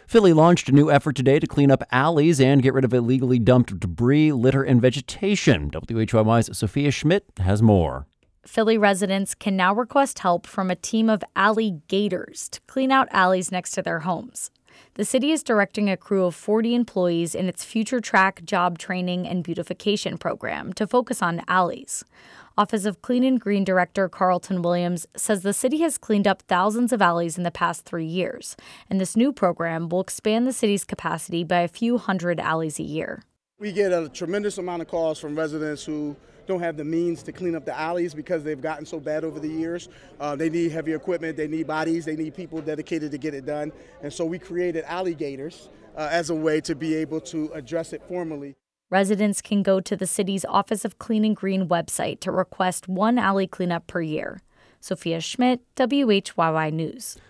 Philly launched a new effort today to clean up alleys and get rid of illegally dumped debris, litter, and vegetation. WHYY's Sophia Schmidt has more. Philly residents can now request help from a team of alley gators to clean out alleys next to their homes. The city is directing a crew of 40 employees in its Future Track job training and beautification program to focus on alleys. Office of Clean and Green Director Carlton Williams says the city has cleaned up thousands of alleys in the past 3 years, and this new program will expand the city's capacity by a few hundred alleys a year. We get a tremendous amount of calls from residents who don't have the means to clean up the alleys because they've gotten so bad over the years. They need heavy equipment, they need bodies, they need people dedicated to get it done. And so we created alligators as a way to be able to address it formally. Residents can go to the city's Office of Clean and Green website to request one alley cleanup per year. Sophia Schmidt, WHYY News.